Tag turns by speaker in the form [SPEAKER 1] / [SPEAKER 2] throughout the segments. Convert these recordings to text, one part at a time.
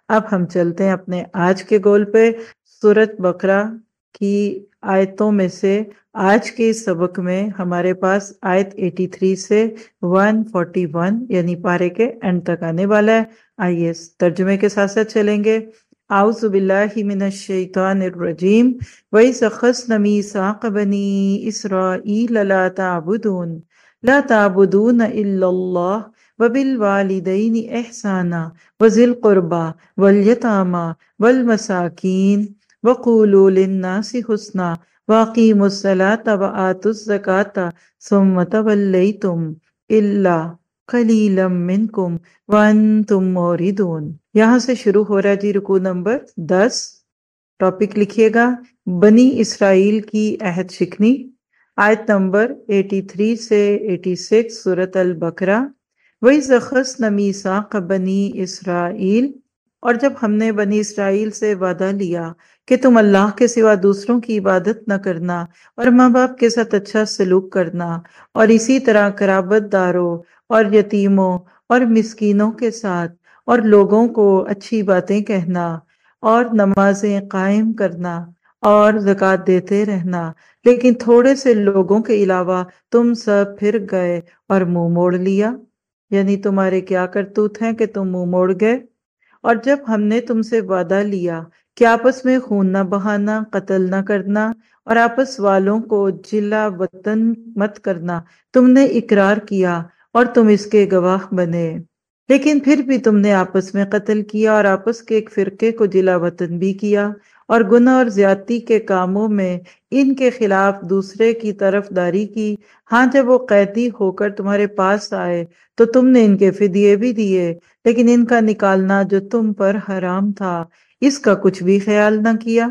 [SPEAKER 1] اب ہم چلتے ہیں اپنے آج کے گول پہ۔ سورۃ بقرہ کی آیتوں میں سے آج کے سبق میں ہمارے پاس آیت 83 سے 141 یعنی پارے کے اینڈ تک آنے والا ہے۔ آئیے ترجمے کے ساتھ ساتھ چلیں گے۔ اعوذ باللہ من الشیطان الرجیم وَإِذْ أَخَذْنَا مِيثَاقَ بَنِي إِسْرَائِيلَ لَا تَعْبُدُونَ إِلَّا اللَّهَ وَبِالْوَالِدَيْنِ إِحْسَانًا وَذِي الْقُرْبَى وَالْيَتَامَى وَالْمَسَاكِينِ وَقُولُوا لِلنَّاسِ حُسْنًا وَأَقِيمُوا الصَّلَاةَ وَآتُوا الزَّكَاةَ ثُمَّ تَوَلَّيْتُمْ إِلَّا قَلِيلًا مِّنكُمْ وَأَنتُم مُّعْرِضُونَ۔ یہاں سے شروع ہو رہا ہے جی رکوع نمبر 10۔ ٹاپک لکھیے گا بنی اسرائیل کی عہد شکنی، آیت نمبر 83 سے 86 سورۃ البقرہ۔ وَإِذْ أَخَذْنَا مِيثَاقَ بَنِي إِسْرَائِيلَ، اور جب ہم نے بنی اسرائیل سے وعدہ لیا کہ تم اللہ کے سوا دوسروں کی عبادت نہ کرنا اور ماں باپ کے ساتھ اچھا سلوک کرنا، اور اسی طرح قرابت داروں اور یتیموں اور مسکینوں کے ساتھ اور لوگوں کو اچھی باتیں کہنا اور نمازیں قائم کرنا اور زکوٰۃ دیتے رہنا، لیکن تھوڑے سے لوگوں کے علاوہ تم سب پھر گئے اور منہ موڑ لیا۔ یعنی تمہارے کیا کرتوت ہیں کہ تم منہ موڑ گئے۔ اور جب ہم نے تم سے وعدہ لیا کہ آپس میں خون نہ بہانا، قتل نہ کرنا اور آپس والوں کو جلا وطن مت کرنا، تم نے اقرار کیا اور تم اس کے گواہ بنے، لیکن پھر بھی تم نے آپس میں قتل کیا اور آپس کے ایک فرقے کو جلا وطن بھی کیا، اور گناہ اور زیادتی کے کاموں میں ان کے خلاف دوسرے کی طرف داری کی۔ ہاں جب وہ قیدی ہو کر تمہارے پاس آئے تو تم نے ان کے فدیے بھی دیے، لیکن ان کا نکالنا جو تم پر حرام تھا اس کا کچھ بھی خیال نہ کیا۔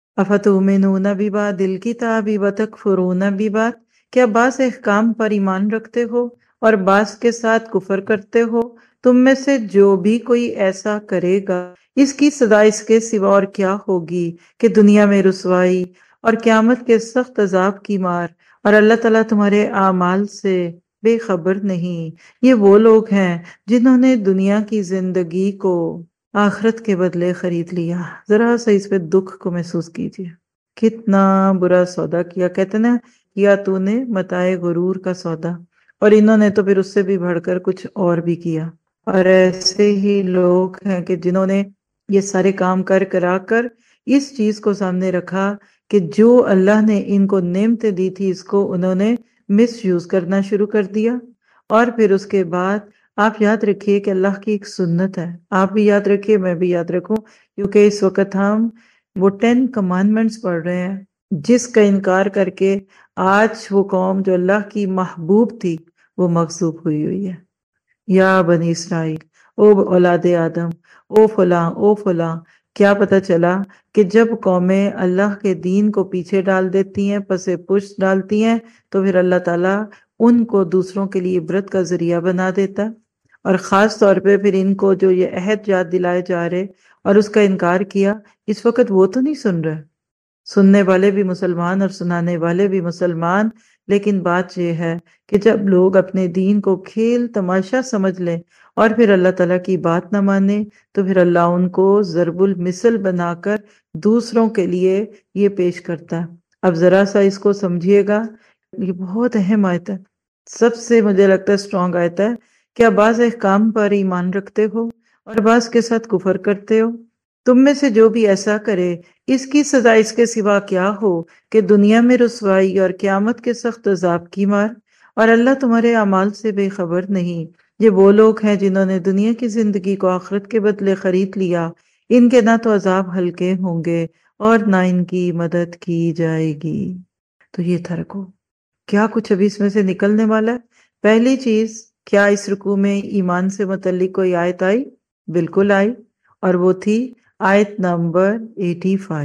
[SPEAKER 1] افتؤمنون ببعض الکتاب وتکفرون ببعض، کیا بعض احکام پر ایمان رکھتے ہو اور بعض کے ساتھ کفر کرتے ہو؟ تم میں سے جو بھی کوئی ایسا کرے گا اس کی سزا اس کے سوا اور کیا ہوگی کہ دنیا میں رسوائی اور قیامت کے سخت عذاب کی مار، اور اللہ تعالیٰ تمہارے اعمال سے بے خبر نہیں۔ یہ وہ لوگ ہیں جنہوں نے دنیا کی زندگی کو آخرت کے بدلے خرید لیا۔ ذرا سا اس پہ دکھ کو محسوس کیجیے، کتنا برا سودا کیا۔ کہتے نا کیا تو نے متاع غرور کا سودا، اور انہوں نے تو پھر اس سے بھی بڑھ کر کچھ اور بھی کیا۔ اور ایسے ہی لوگ ہیں کہ جنہوں نے یہ سارے کام کرا کر اس چیز کو سامنے رکھا کہ جو اللہ نے ان کو نعمتیں دی تھی اس کو انہوں نے مس یوز کرنا شروع کر دیا۔ اور پھر اس کے بعد آپ یاد رکھیے کہ اللہ کی ایک سنت ہے، آپ بھی یاد رکھیے، میں بھی یاد رکھوں، کیونکہ اس وقت ہم وہ 10 کمانڈمنٹس پڑھ رہے ہیں جس کا انکار کر کے آج وہ قوم جو اللہ کی محبوب تھی وہ مغضوب ہوئی ہے۔ یا بنی اسرائیل، او اولاد آدم، او فلاں او فلاں۔ کیا پتہ چلا کہ جب قومیں اللہ کے دین کو پیچھے ڈال دیتی ہیں، پس پشت ڈالتی ہیں، تو پھر اللہ تعالیٰ ان کو دوسروں کے لیے عبرت کا ذریعہ بنا دیتا، اور خاص طور پہ پھر ان کو جو یہ عہد یاد دلائے جا رہے اور اس کا انکار کیا، اس وقت وہ تو نہیں سن رہے، سننے والے بھی مسلمان اور سنانے والے بھی مسلمان، لیکن بات یہ ہے کہ جب لوگ اپنے دین کو کھیل تماشا سمجھ لیں اور پھر اللہ تعالیٰ کی بات نہ مانے، تو پھر اللہ ان کو ضرب المثل بنا کر دوسروں کے لیے یہ پیش کرتا ہے۔ اب ذرا سا اس کو سمجھیے گا، یہ بہت اہم آیت ہے، سب سے مجھے لگتا ہے اسٹرانگ آیت ہے۔ کیا بعض احکام پر ایمان رکھتے ہو اور بعض کے ساتھ کفر کرتے ہو؟ تم میں سے جو بھی ایسا کرے اس کی سزا اس کے سوا کیا ہو کہ دنیا میں رسوائی اور قیامت کے سخت عذاب کی مار، اور اللہ تمہارے اعمال سے بے خبر نہیں۔ یہ وہ لوگ ہیں جنہوں نے دنیا کی زندگی کو آخرت کے بدلے خرید لیا، ان کے نہ تو عذاب ہلکے ہوں گے اور نہ ان کی مدد کی جائے گی۔ تو یہ تھا رکوع۔ کیا کچھ ابھی اس میں سے نکلنے والا ہے؟ پہلی چیز، کیا اس رکوع میں ایمان سے متعلق کوئی آیت آئی؟ بالکل آئی، اور وہ تھی آیت نمبر 85۔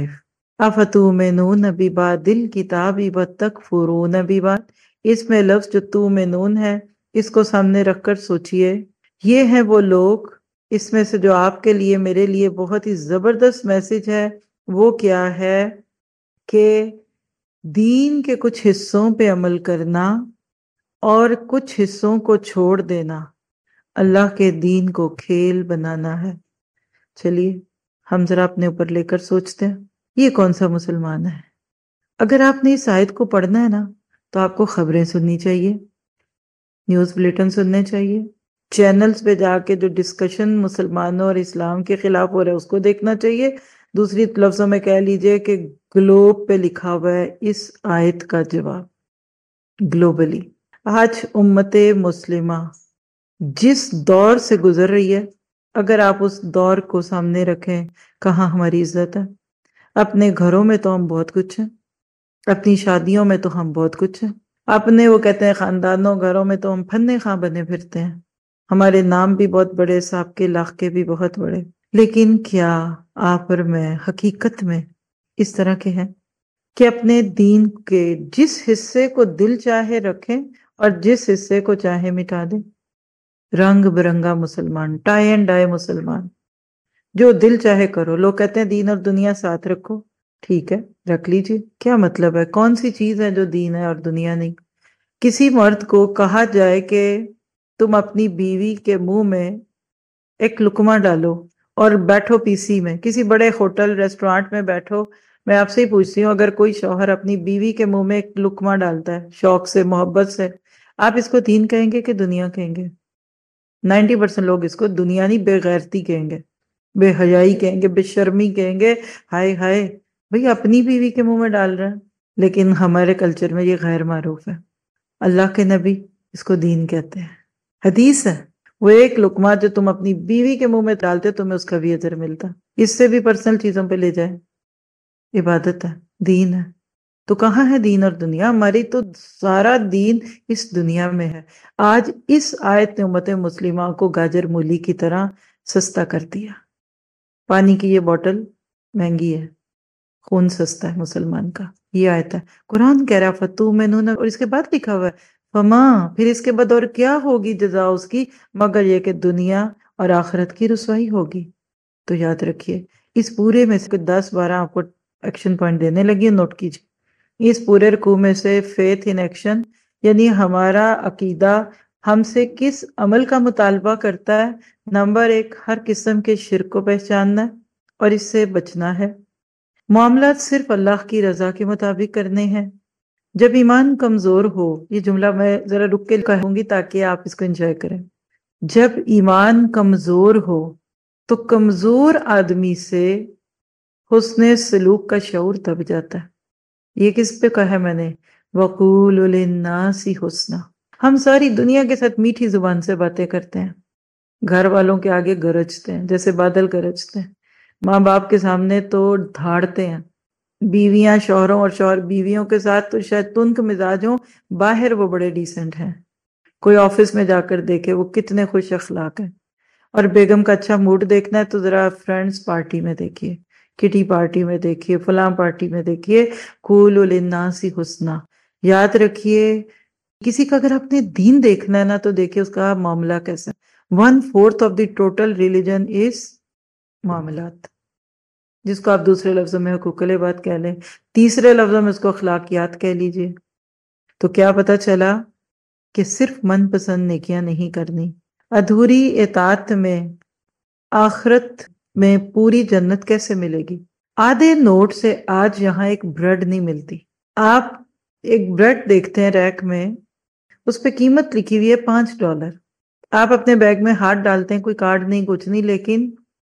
[SPEAKER 1] افتؤمنون ببعض الکتاب وتکفرون ببعض۔ اس میں لفظ جو تؤمنون ہے اس کو سامنے رکھ کر سوچئے، یہ ہیں وہ لوگ، اس میں سے جو آپ کے لیے میرے لیے بہت ہی زبردست میسج ہے، وہ کیا ہے کہ دین کے کچھ حصوں پہ عمل کرنا اور کچھ حصوں کو چھوڑ دینا، اللہ کے دین کو کھیل بنانا ہے۔ چلیے ہم ذرا اپنے اوپر لے کر سوچتے ہیں، یہ کون سا مسلمان ہے؟ اگر آپ نے اس آیت کو پڑھنا ہے نا تو آپ کو خبریں سننی چاہیے، نیوز بلیٹن سننے چاہیے، چینلز پہ جا کے جو ڈسکشن مسلمانوں اور اسلام کے خلاف ہو رہا ہے اس کو دیکھنا چاہیے۔ دوسری لفظوں میں کہہ لیجئے کہ گلوب پہ لکھا ہوا ہے اس آیت کا جواب گلوبلی۔ آج امت مسلمہ جس دور سے گزر رہی ہے، اگر آپ اس دور کو سامنے رکھیں، کہاں ہماری عزت ہے؟ اپنے گھروں میں تو ہم بہت کچھ ہیں، اپنی شادیوں میں تو ہم بہت کچھ ہیں، اپنے وہ کہتے ہیں خاندانوں گھروں میں تو ہم پھنے خاں بنے پھرتے ہیں، ہمارے نام بھی بہت بڑے، صاحب کے لاقے بھی بہت بڑے، لیکن کیا آپ اور میں حقیقت میں اس طرح کے ہیں کہ اپنے دین کے جس حصے کو دل چاہے رکھیں اور جس حصے کو چاہے مٹا دیں؟ رنگ برنگا مسلمان، ٹائی اینڈ ڈائی مسلمان، جو دل چاہے کرو۔ لوگ کہتے ہیں دین اور دنیا ساتھ رکھو، ٹھیک ہے رکھ لیجئے، کیا مطلب ہے؟ کون سی چیز ہے جو دین ہے اور دنیا نہیں؟ کسی مرد کو کہا جائے کہ تم اپنی بیوی کے منہ میں ایک لقمہ ڈالو اور بیٹھو پی سی میں، کسی بڑے ہوٹل ریسٹورانٹ میں بیٹھو، میں آپ سے ہی پوچھتی ہوں اگر کوئی شوہر اپنی بیوی کے منہ میں ایک لقمہ ڈالتا ہے شوق سے محبت سے، آپ اس کو دین کہیں گے کہ دنیا کہیں گے؟ 90% لوگ اس کو دنیا نہیں بے غیرتی کہیں گے، بے حیائی کہیں گے، بے شرمی کہیں گے، ہائے ہائے بھئی اپنی بیوی کے منہ میں ڈال رہے ہیں۔ لیکن ہمارے کلچر میں یہ غیر معروف ہے، اللہ کے نبی اس کو دین کہتے ہیں، حدیث ہے وہ ایک لقمہ جو تم اپنی بیوی کے منہ میں ڈالتے تمہیں اس کا بھی اجر ملتا، اس سے بھی پرسنل چیزوں پہ لے جائے، عبادت ہے، دین ہے۔ تو کہاں ہے دین اور دنیا؟ ہماری تو سارا دین اس دنیا میں ہے۔ آج اس آیت نے امت مسلمہ کو گاجر مولی کی طرح سستا کر دیا۔ پانی کی یہ بوٹل مہنگی ہے، خون سستا ہے مسلمان کا، یہ آیت ہے۔ قرآن کہہ رہا فتؤمنون، اور اس کے بعد لکھا ہوا ہے فما، پھر اس کے بعد اور کیا ہوگی جزا اس کی، مگر یہ کہ دنیا اور آخرت کی رسوائی ہوگی۔ تو یاد رکھیے اس پورے میں سے 10-12 آپ کو ایکشن پوائنٹ دینے لگی، نوٹ کیجیے۔ اس پورے رکوع میں سے فیتھ ان ایکشن، یعنی ہمارا عقیدہ ہم سے کس عمل کا مطالبہ کرتا ہے؟ نمبر 1، ہر قسم کے شرک کو پہچاننا ہے اور اس سے بچنا ہے۔ معاملات صرف اللہ کی رضا کے مطابق کرنے ہیں۔ جب ایمان کمزور ہو، یہ جملہ میں ذرا رک کے کہوں گی تاکہ آپ اس کو انجوائے کریں۔ جب ایمان کمزور ہو تو کمزور آدمی سے حسن سلوک کا شعور دب جاتا ہے۔ یہ کس پہ کہا ہے میں نے؟ وَقُولُوا لِلنَّاسِ حُسْنًا۔ ہم ساری دنیا کے ساتھ میٹھی زبان سے باتیں کرتے ہیں، گھر والوں کے آگے گرجتے ہیں جیسے بادل گرجتے ہیں، ماں باپ کے سامنے تو دھاڑتے ہیں، بیویاں شوہروں اور شوہر بیویوں کے ساتھ تو شاید تنک مزاج ہوں، باہر وہ بڑے ڈیسنٹ ہیں۔ کوئی آفس میں جا کر دیکھے وہ کتنے خوش اخلاق ہیں، اور بیگم کا اچھا موڈ دیکھنا ہے تو ذرا فرینڈز پارٹی میں دیکھیے، کٹی پارٹی میں دیکھیے، فلاں پارٹی میں دیکھیے۔ قُولُوا لِلنَّاسِ حُسْنًا۔ یاد رکھیے کسی کا اگر اپنے دین دیکھنا ہے نا تو دیکھیے اس کا معاملہ کیسا ہے۔ 1/4 of the total religion is معاملات، جس کو آپ دوسرے لفظوں میں حقوق العباد کہہ لیں، تیسرے لفظوں میں اس کو اخلاقیات کہہ لیجئے۔ تو کیا پتا چلا کہ صرف من پسند نیکیاں نہیں کرنی، ادھوری اطاعت میں آخرت میں پوری جنت کیسے ملے گی؟ آدھے نوٹ سے آج یہاں ایک بریڈ نہیں ملتی۔ آپ ایک بریڈ دیکھتے ہیں ریک میں، اس پہ قیمت لکھی ہوئی ہے $5۔ آپ اپنے بیگ میں ہاتھ ڈالتے ہیں، کوئی کارڈ نہیں کچھ نہیں، لیکن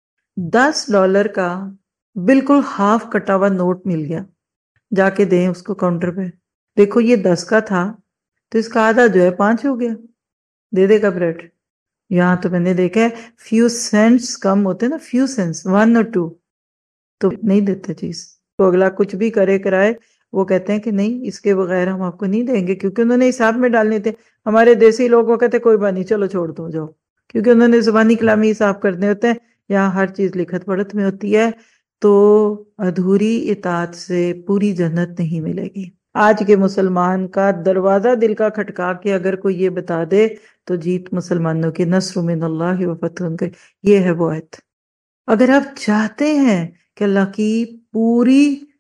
[SPEAKER 1] $10 کا بالکل ہاف کٹا ہوا نوٹ مل گیا، جا کے دیں اس کو کاؤنٹر پہ، دیکھو یہ 10 کا تھا تو اس کا آدھا جو ہے 5 ہو گیا، دے دے گا بریڈ؟ یہاں تو میں نے دیکھا ہے فیو سینٹس کم ہوتے ہیں نا، فیو سینٹس 1 اور 2 تو نہیں دیتے چیز، تو اگلا کچھ بھی کرے کرائے وہ کہتے ہیں کہ نہیں اس کے بغیر ہم آپ کو نہیں دیں گے، کیونکہ انہوں نے حساب میں ڈالنے تھے۔ ہمارے دیسی لوگ وہ کہتے کوئی بات نہیں چلو چھوڑ دو جاؤ، کیونکہ انہوں نے زبانی کلامی حساب کرنے ہوتے ہیں، یہاں ہر چیز لکھت پڑھت میں ہوتی ہے۔ تو ادھوری اطاعت سے پوری جنت نہیں ملے گی۔ آج کے مسلمان کا دروازہ دل کا کھٹکا کے اگر کوئی یہ بتا دے تو جیت مسلمانوں کے، نصر من اللہ و فتح کے، یہ ہے وہ آیت۔ اگر آپ چاہتے ہیں کہ اللہ کی پوری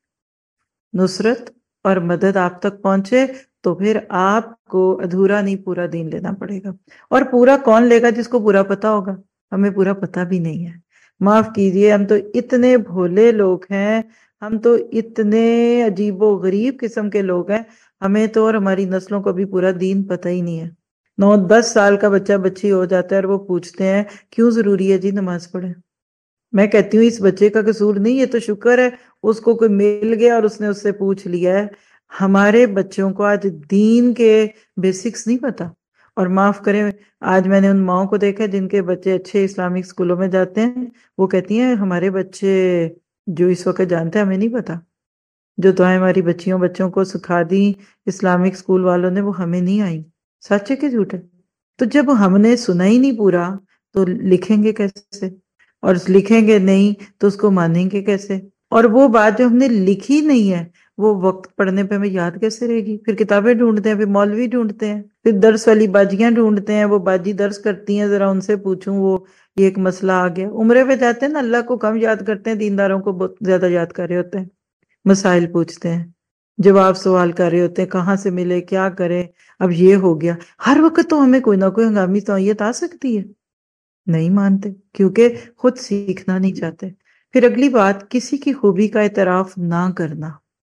[SPEAKER 1] نصرت اور مدد آپ تک پہنچے تو پھر آپ کو ادھورا نہیں پورا دین لینا پڑے گا۔ اور پورا کون لے گا؟ جس کو پورا پتا ہوگا، ہمیں پورا پتا بھی نہیں ہے۔ معاف کیجئے، ہم تو اتنے بھولے لوگ ہیں، ہم تو اتنے عجیب و غریب قسم کے لوگ ہیں، ہمیں تو اور ہماری نسلوں کو بھی پورا دین پتہ ہی نہیں ہے۔ 9-10 سال کا بچہ بچی ہو جاتا ہے اور وہ پوچھتے ہیں کیوں ضروری ہے جی نماز پڑھیں؟ میں کہتی ہوں اس بچے کا قصور نہیں، یہ تو شکر ہے اس کو کوئی مل گیا اور اس نے اس سے پوچھ لیا ہے۔ ہمارے بچوں کو آج دین کے بیسکس نہیں پتا۔ اور معاف کریں، آج میں نے ان ماؤں کو دیکھا جن کے بچے اچھے اسلامک اسکولوں میں جاتے ہیں، وہ کہتی ہیں ہمارے بچے جو اس وقت جانتے ہیں ہمیں نہیں پتا، جو دعائیں ہماری بچیوں بچوں کو سکھا دی اسلامک اسکول والوں نے وہ ہمیں نہیں آئی۔ سچ ہے کہ جھوٹ ہے؟ تو جب ہم نے سنا ہی نہیں پورا تو لکھیں گے کیسے؟ اور لکھیں گے نہیں تو اس کو مانیں گے کیسے؟ اور وہ بات جو ہم نے لکھی نہیں ہے وہ وقت پڑھنے پہ ہمیں یاد کیسے رہے گی؟ پھر کتابیں ڈھونڈتے ہیں، پھر مولوی ڈھونڈتے ہیں، پھر درس والی باجیاں ڈھونڈتے ہیں، وہ باجی درس کرتی ہیں، ذرا ان سے پوچھوں، وہ یہ ایک مسئلہ آ گیا۔ عمرے پہ جاتے ہیں نا، اللہ کو کم یاد کرتے ہیں، دینداروں کو بہت زیادہ یاد کر رہے ہوتے ہیں، مسائل پوچھتے ہیں، جواب سوال کر رہے ہوتے ہیں، کہاں سے ملے، کیا کریں، اب یہ ہو گیا۔ ہر وقت تو ہمیں کوئی نہ کوئی ہنگامی نوعیت آ سکتی ہے، نہیں مانتے کیونکہ خود سیکھنا نہیں چاہتے۔ پھر اگلی بات، کسی کی خوبی کا اعتراف نہ کرنا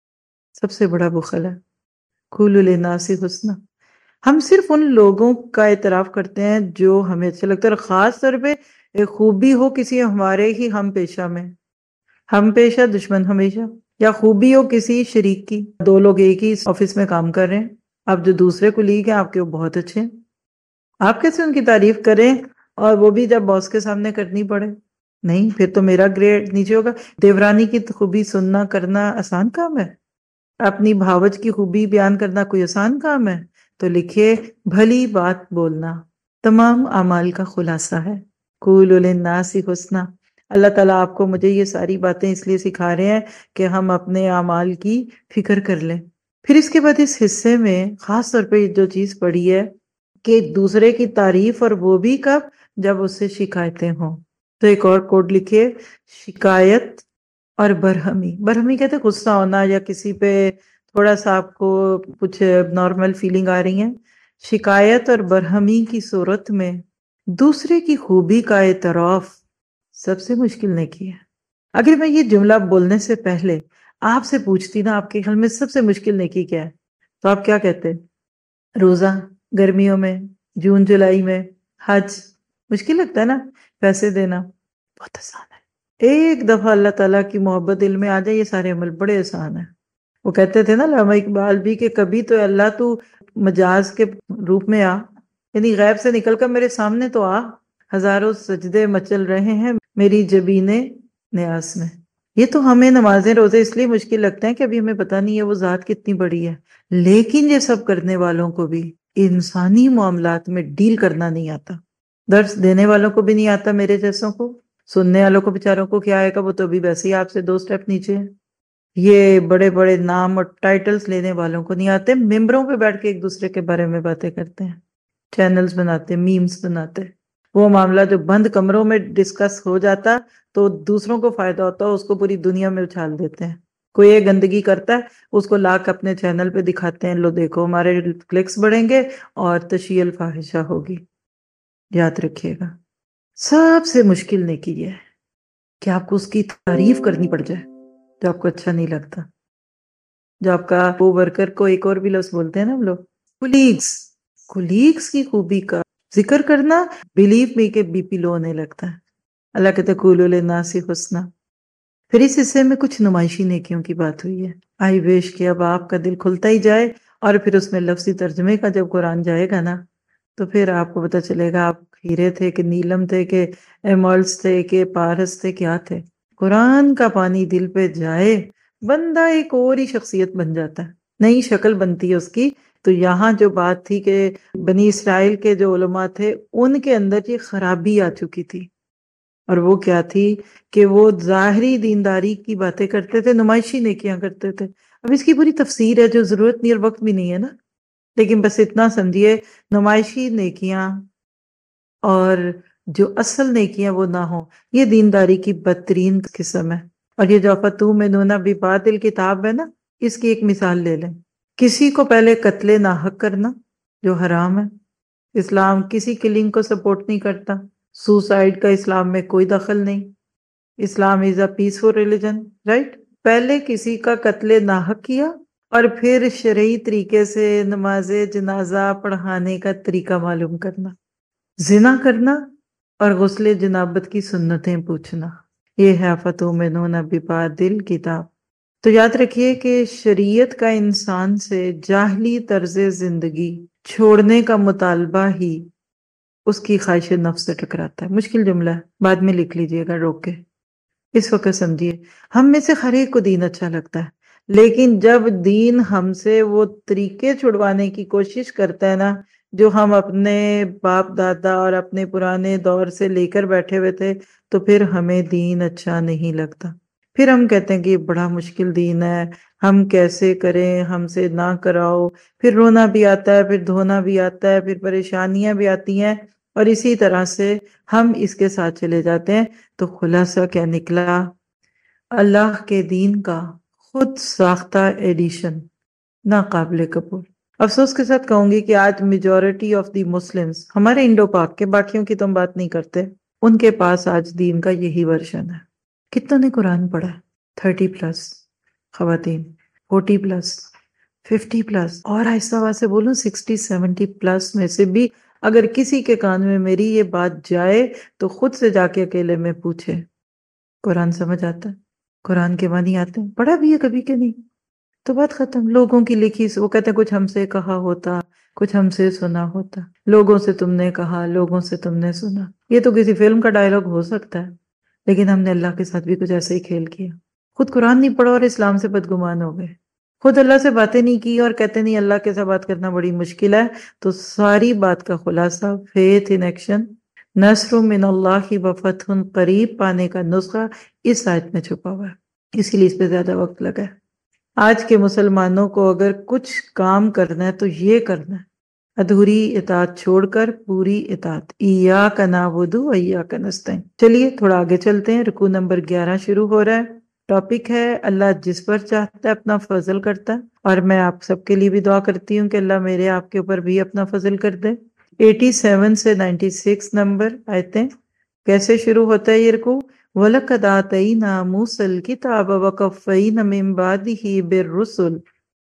[SPEAKER 1] سب سے بڑا بخل ہے۔ قولوا للناس حسنا، ہم صرف ان لوگوں کا اعتراف کرتے ہیں جو ہمیں اچھا لگتا ہے، اور خاص طور پہ ایک خوبی ہو کسی ہمارے ہی ہم پیشہ میں، ہم پیشہ دشمن ہمیشہ، یا خوبی ہو کسی شریک کی، دو لوگ ایک ہی آفس میں کام کر رہے ہیں، اب جو دوسرے کولیگ ہیں آپ کے وہ بہت اچھے ہیں، آپ کیسے ان کی تعریف کریں اور وہ بھی جب باس کے سامنے کرنی پڑے؟ نہیں، پھر تو میرا گریڈ نیچے ہوگا۔ دیورانی کی خوبی سننا کرنا آسان کام ہے؟ اپنی بھاوج کی خوبی بیان کرنا کوئی آسان کام ہے؟ تو لکھیے بھلی بات بولنا تمام اعمال کا خلاصہ ہے۔ قولوا للناس حسنا، اللہ تعالیٰ آپ کو مجھے یہ ساری باتیں اس لیے سکھا رہے ہیں کہ ہم اپنے اعمال کی فکر کر لیں۔ پھر اس کے بعد اس حصے میں خاص طور پہ جو چیز پڑھی ہے کہ دوسرے کی تعریف، اور وہ بھی کب؟ جب اس سے شکایتیں ہوں۔ تو ایک اور کوڈ لکھیے، شکایت اور برہمی۔ برہمی کہتے ہیں غصہ ہونا یا کسی پہ تھوڑا سا آپ کو کچھ نارمل فیلنگ آ رہی ہیں۔ شکایت اور برہمی کی صورت میں دوسرے کی خوبی کا اعتراف سب سے مشکل نیکی ہے۔ اگر میں یہ جملہ بولنے سے پہلے آپ سے پوچھتی نا آپ کے خیال میں سب سے مشکل نیکی کیا ہے، تو آپ کیا کہتے؟ روزہ گرمیوں میں، جون جولائی میں، حج مشکل لگتا ہے نا، پیسے دینا بہت آسان ہے، ایک دفعہ اللہ تعالیٰ کی محبت دل میں آ جائے یہ سارے عمل بڑے آسان ہیں۔ وہ کہتے تھے نا علامہ اقبال بھی کہ کبھی تو اللہ تو مجاز کے روپ میں آ، یعنی غیب سے نکل کر میرے سامنے تو آ، ہزاروں سجدے مچل رہے ہیں میری جبین نیاز میں۔ یہ تو ہمیں نمازیں روزے اس لیے مشکل لگتے ہیں کہ ابھی ہمیں پتہ نہیں ہے وہ ذات کتنی بڑی ہے، لیکن یہ سب کرنے والوں کو بھی انسانی معاملات میں ڈیل کرنا نہیں آتا، درس دینے والوں کو بھی نہیں آتا، میرے جیسوں کو، سننے والوں کو بیچاروں کو کیا آئے گا، وہ تو ابھی ویسے ہی آپ سے 2 سٹیپ نیچے ہیں۔ یہ بڑے بڑے نام اور ٹائٹلز لینے والوں کو نہیں آتے، ممبروں پہ بیٹھ کے ایک دوسرے کے بارے میں باتیں کرتے ہیں، چینلز بناتے ہیں، میمز بناتے ہیں، وہ معاملہ جو بند کمروں میں ڈسکس ہو جاتا تو دوسروں کو فائدہ ہوتا ہے، اس کو پوری دنیا میں اچھال دیتے ہیں۔ کوئی ایک گندگی کرتا ہے اس کو لا کے اپنے چینل پہ دکھاتے ہیں، لو دیکھو ہمارے کلکس بڑھیں گے اور تشہیر الفاحشہ ہوگی۔ یاد رکھیے گا سب سے مشکل نیکی یہ ہے کہ آپ کو اس کی تعریف کرنی پڑ جائے جو آپ کو اچھا نہیں لگتا، جو آپ کا وہ ورکر کو ایک اور بھی لفظ بولتے ہیں نا ہم لوگ، کولیگز کی خوبی کا ذکر کرنا، بلیو می کہ بی پی لو ہونے لگتا ہے۔ اللہ کہتے قولوا للناس حسنا۔ پھر اس حصے میں کچھ نمائشی نیکیوں کی بات ہوئی ہے، آئی ویش کہ اب آپ کا دل کھلتا ہی جائے، اور پھر اس میں لفظی ترجمے کا جب قرآن جائے گا نا تو پھر آپ کو پتہ چلے گا آپ ہیرے تھے کہ نیلم تھے کہ ایمرلڈز تھے کہ پارس تھے، کیا تھے۔ قرآن کا پانی دل پہ جائے بندہ ایک اور ہی شخصیت بن جاتا ہے، نئی شکل بنتی ہے اس کی۔ تو یہاں جو بات تھی کہ بنی اسرائیل کے جو علماء تھے ان کے اندر یہ خرابی آ چکی تھی، اور وہ کیا تھی کہ وہ ظاہری دینداری کی باتیں کرتے تھے، نمائشی نیکیاں کرتے تھے۔ اب اس کی پوری تفسیر ہے جو ضرورت نہیں اور وقت بھی نہیں ہے نا، لیکن بس اتنا سمجھیے نمائشی نیکیاں اور جو اصل نیکیاں وہ نہ ہوں، یہ دینداری کی بدترین قسم ہے۔ اور یہ جو فتؤمنون ببعض الکتاب ہے نا، اس کی ایک مثال لے لیں، کسی کو پہلے قتل ناحق کرنا جو حرام ہے، اسلام کسی کلنگ کو سپورٹ نہیں کرتا، سوسائیڈ کا اسلام میں کوئی دخل نہیں، اسلام is a peaceful religion, right? پہلے کسی کا قتل ناحق کیا اور پھر شرعی طریقے سے نماز جنازہ پڑھانے کا طریقہ معلوم کرنا، زنا کرنا اور غسل جنابت کی سنتیں پوچھنا، یہ ہے فتؤمنون ببعض الکتاب۔ تو یاد رکھیے کہ شریعت کا انسان سے جاہلی طرز زندگی چھوڑنے کا مطالبہ ہی اس کی خواہش نفس سے ٹکراتا ہے۔ مشکل جملہ ہے، بعد میں لکھ لیجئے گا روک کے، اس وقت سمجھیے۔ ہم میں سے ہر ایک کو دین اچھا لگتا ہے، لیکن جب دین ہم سے وہ طریقے چھڑوانے کی کوشش کرتا ہے نا جو ہم اپنے باپ دادا اور اپنے پرانے دور سے لے کر بیٹھے ہوئے تھے، تو پھر ہمیں دین اچھا نہیں لگتا۔ پھر ہم کہتے ہیں کہ یہ بڑا مشکل دین ہے، ہم کیسے کریں، ہم سے نہ کراؤ۔ پھر رونا بھی آتا ہے، پھر دھونا بھی آتا ہے، پھر پریشانیاں بھی آتی ہیں، اور اسی طرح سے ہم اس کے ساتھ چلے جاتے ہیں۔ تو خلاصہ کیا نکلا؟ اللہ کے دین کا خود ساختہ ایڈیشن ناقابل قبول۔ افسوس کے ساتھ کہوں گی کہ آج میجورٹی آف دی مسلمز، ہمارے انڈو پاک کے، باقیوں کی تو ہم بات نہیں کرتے، ان کے پاس آج دین کا یہی ورژن ہے۔ کتنوں نے قرآن پڑھا ہے؟ 30+ خواتین، 40+، 50+، اور آہستہ آواز سے بولوں 60-70+ میں سے بھی اگر کسی کے کان میں میری یہ بات جائے تو خود سے جا کے اکیلے میں پوچھے، قرآن سمجھ آتا ہے؟ قرآن کے معنی آتے ہیں؟ پڑھا بھی ہے کبھی کہ نہیں؟ تو بات ختم۔ لوگوں کی لکھی وہ کہتے ہیں کچھ ہم سے کہا ہوتا، کچھ ہم سے سنا ہوتا، لوگوں سے تم نے کہا، لوگوں سے تم نے سنا۔ یہ تو کسی فلم کا ڈائلاگ ہو سکتا ہے، لیکن ہم نے اللہ کے ساتھ بھی کچھ ایسا ہی کھیل کیا۔ خود قرآن نہیں پڑھا اور اسلام سے بدگمان ہو گئے، خود اللہ سے باتیں نہیں کی اور کہتے نہیں اللہ کے ساتھ بات کرنا بڑی مشکل ہے۔ تو ساری بات کا خلاصہ فیتھ ان ایکشن، نصر من اللہ و فتح قریب پانے کا نسخہ اس آیت میں چھپا ہوا ہے، اسی لیے اس پہ زیادہ وقت لگا ہے۔ آج کے مسلمانوں کو اگر کچھ کام کرنا ہے تو یہ کرنا ہے، ادھوری اطاعت چھوڑ کر پوری اطاعت۔ ایاک نعبد و ایاک نستعین۔ چلیے تھوڑا آگے چلتے ہیں، رکوع نمبر 11 شروع ہو رہا ہے۔ ٹاپک ہے اللہ جس پر چاہتا ہے اپنا فضل کرتا ہے، اور میں آپ سب کے لیے بھی دعا کرتی ہوں کہ اللہ میرے آپ کے اوپر بھی اپنا فضل کر دے۔ 87 سے 96 نمبر آیتیں۔ کیسے شروع ہوتا ہے یہ رکوع؟ وَلَقَدْ آتَيْنَا مُوسَى الْكِتَابَ وَقَفَّيْنَا مِن بَعْدِهِ بِالرُّسُلِ،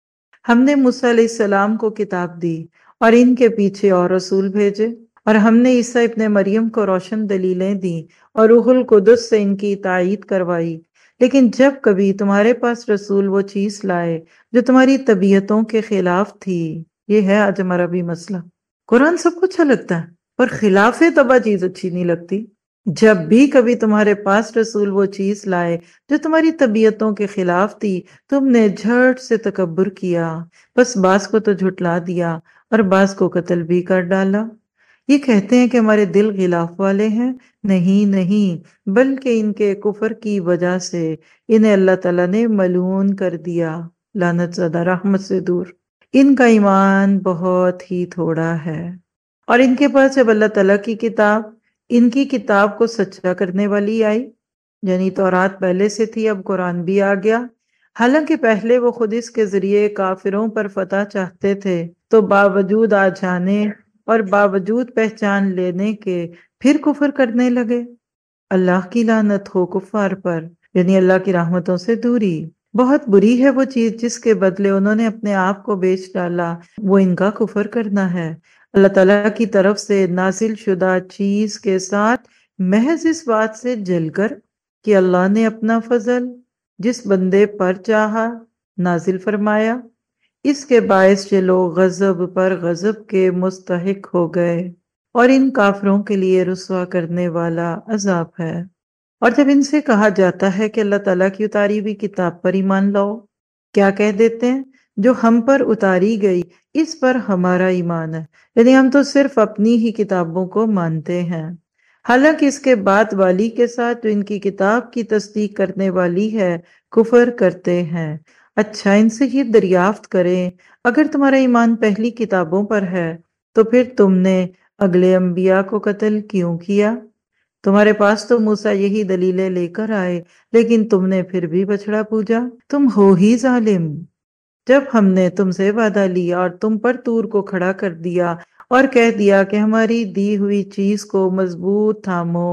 [SPEAKER 1] ہم نے موسیٰ علیہ السلام کو کتاب دی اور ان کے پیچھے اور رسول بھیجے، اور ہم نے عیسیٰ ابن مریم کو روشن دلیلیں دیں اور روح القدس سے ان کی تائید کروائی۔ لیکن جب کبھی تمہارے پاس رسول وہ چیز لائے جو تمہاری طبیعتوں کے خلاف تھی، یہ ہے آج ہمارا بھی مسئلہ۔ قرآن سب کو اچھا لگتا ہے پر خلاف طبع چیز اچھی نہیں لگتی۔ جب بھی کبھی تمہارے پاس رسول وہ چیز لائے جو تمہاری طبیعتوں کے خلاف تھی، تم نے جھٹ سے تکبر کیا، بس بعض کو تو جھٹلا دیا اور بعض کو قتل بھی کر ڈالا۔ یہ کہتے ہیں کہ ہمارے دل غلاف والے ہیں، نہیں نہیں، بلکہ ان کے کفر کی وجہ سے انہیں اللہ تعالیٰ نے ملعون کر دیا، لعنت زدہ، رحمت سے دور۔ ان کا ایمان بہت ہی تھوڑا ہے، اور ان کے پاس جب اللہ تعالیٰ کی کتاب، ان کی کتاب کو سچا کرنے والی آئی، یعنی تورات پہلے سے تھی، اب قرآن بھی آ گیا، حالانکہ پہلے وہ خود اس کے ذریعے کافروں پر فتح چاہتے تھے، تو باوجود آ جانے اور باوجود پہچان لینے کے پھر کفر کرنے لگے۔ اللہ کی لعنت ہو کفار پر، یعنی اللہ کی رحمتوں سے دوری۔ بہت بری ہے وہ چیز جس کے بدلے انہوں نے اپنے آپ کو بیچ ڈالا، وہ ان کا کفر کرنا ہے اللہ تعالیٰ کی طرف سے نازل شدہ چیز کے ساتھ، محض اس بات سے جل کر کہ اللہ نے اپنا فضل جس بندے پر چاہا نازل فرمایا، اس کے باعث یہ لوگ غضب پر غضب کے مستحق ہو گئے، اور ان کافروں کے لیے رسوا کرنے والا عذاب ہے۔ اور جب ان سے کہا جاتا ہے کہ اللہ تعالیٰ کی اتاری ہوئی کتاب پر ایمان لاؤ، کیا کہہ دیتے ہیں؟ جو ہم پر اتاری گئی اس پر ہمارا ایمان ہے، یعنی ہم تو صرف اپنی ہی کتابوں کو مانتے ہیں، حالانکہ اس کے بعد والی کے ساتھ جو ان کی کتاب کی تصدیق کرنے والی ہے کفر کرتے ہیں۔ اچھا ان سے یہ دریافت کریں، اگر تمہارا ایمان پہلی کتابوں پر ہے تو پھر تم نے اگلے انبیاء کو قتل کیوں کیا؟ تمہارے پاس تو موسیٰ یہی دلیلیں لے کر آئے، لیکن تم نے پھر بھی بچڑا پوجا، تم ہو ہی ظالم۔ جب ہم نے تم سے وعدہ لیا اور تم پر طور کو کھڑا کر دیا اور کہہ دیا کہ ہماری دی ہوئی چیز کو مضبوط تھامو،